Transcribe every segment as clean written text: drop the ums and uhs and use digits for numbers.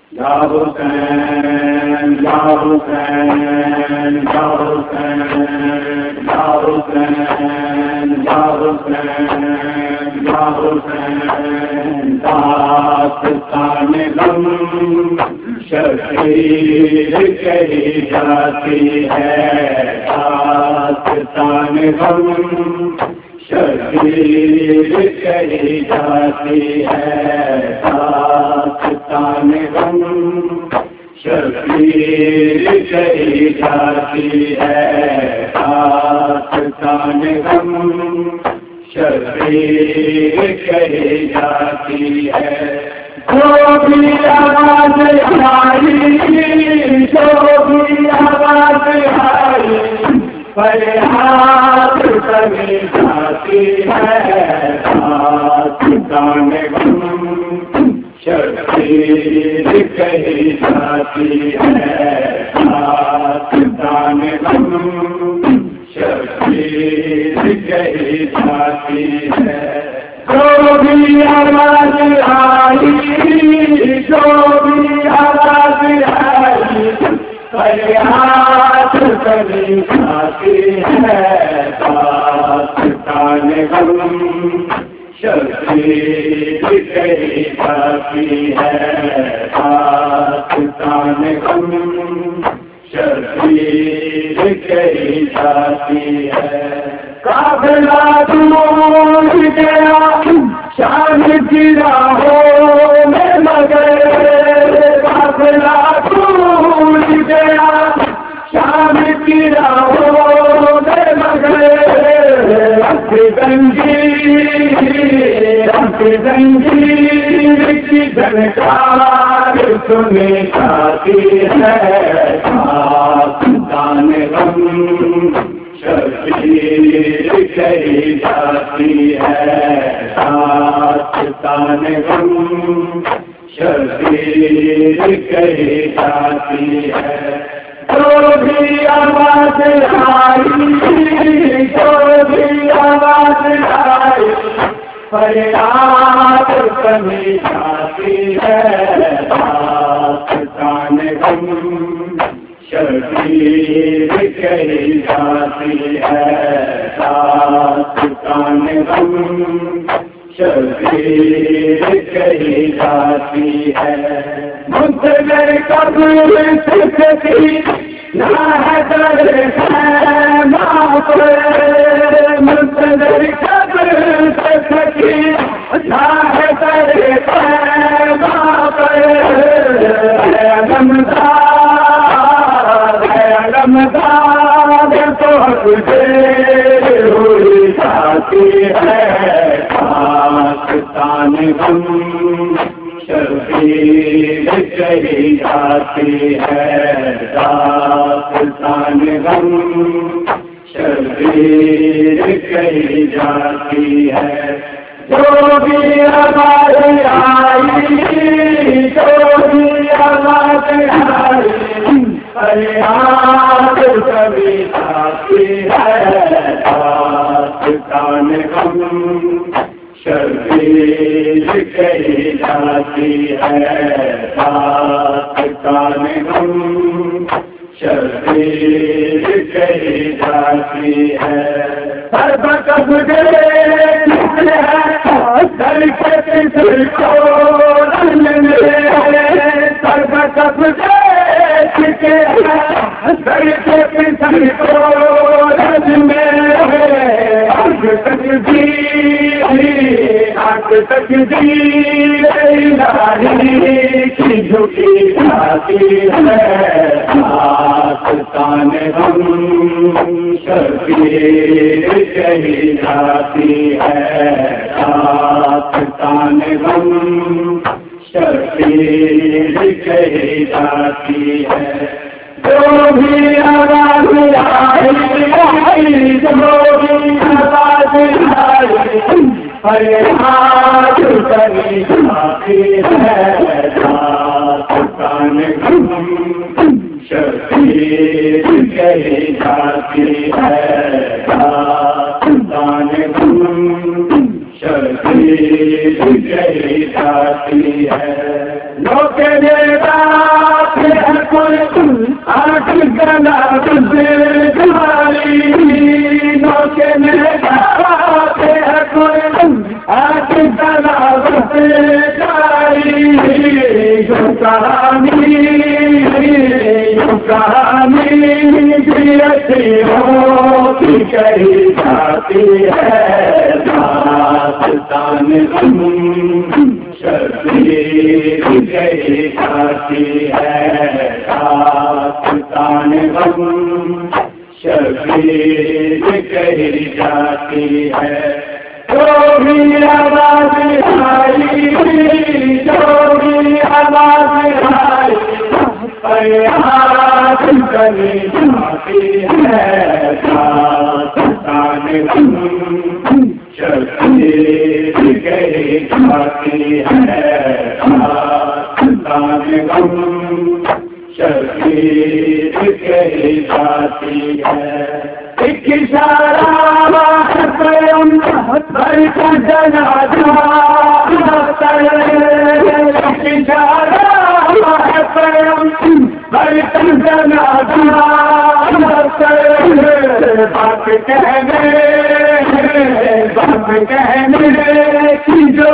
یا حسین یا حسین یا حسین یا حسین یا حسین یا حسین داستان غم شبیر کہی جاتی ہے داستان غم شبیر کہی جاتی ہے داستان غم شبیر کہی جاتی ہے داستان غم شبیر کہی جاتی ہے جو بھی آواز آئی جو بھی آواز آئی فریاد کبھی جاتی ہے داستان غم شبیر کہی جاتی ہے داستان غم شبیر کہی جاتی ہے جو بھی آواز آئی جو بھی آواز آئی فریاد کبھی جاتی ہے داستان غم شبیر کہی جاتی ہے داستان غم شبیر کہی جاتی ہے قافلہ دور گیا شام کی راہوں میں مگر قافلہ دور گیا شام کی راہوں میں مگر زنجیر کی جھنکار سنی جاتی ہے داستان غم شبیر کہی جاتی ہے داستان غم شبیر کہی جاتی ہے جو بھی آواز آئی جو بھی آواز آئی فریاد کبھی جاتی ہے داستان غم شبیر کہی جاتی ہے داستان غم شبیر کہی جاتی ہے منتظر قبر سکتی نہ ہے در خیمہ پر منتظر قبر سکتی نہ ہے در خیمہ پر رمضان تو تجھے ہوئی جاتی ہے داستان غم شبیر کہی جاتی ہے داستان غم شبیر کہی جاتی ہے جو بھی آواز آئی جو بھی آواز آئی فریاد کبھی جاتی ہے داستان غم شبیر کہی جاتی ہے داستان غم شبیر کہی جاتی ہے سر کب گئے سر کے پسر کو رن میں سر کب گئے سر کے پسر کو رن میں تقدیر الہی کی جھکی جاتی ہے داستان غم شبیر کہی جاتی ہے داستان غم شبیر کہی جاتی ہے جو بھی آواز آئی جو بھی آواز آئی فریاد کبھی جاتی ہے داستان غم شبیر کہی جاتی ہے داستان غم شبیر کہی جاتی ہے لوگ دیتا ہوتی کہی جاتی ہے داستان غم شبیر کہی جاتی ہے داستان غم شبیر کہی جاتی ہے جو بھی آواز آئی جو بھی آواز آئی فریاد کری جاتی ہے داستان غم شبیر کہی جاتی ہے داستان غم شبیر کہی جاتی ہے ایک اشارہ کرم بھر کا جنازہ ایک اشارہ کرم بھر کا جنازہ بات کہنے کی جو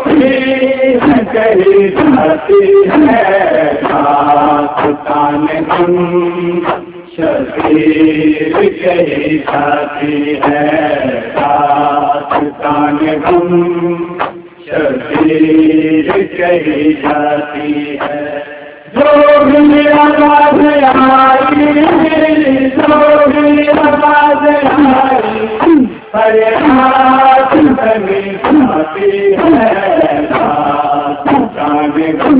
کہی جاتی ہے داستان غم شبیر کہی جاتی ہے داستان غم شبیر کہی جاتی ہے جو بھی آواز آئی جو بھی آواز آئی فریاد کری جاتی ہے داستان غم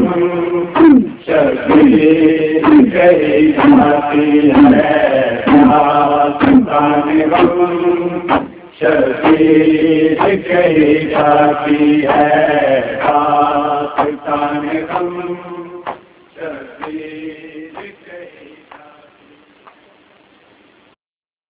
شبیر کہی جاتی ہے داستان غم شبیر کہی جاتی ہے داستان غم شبیر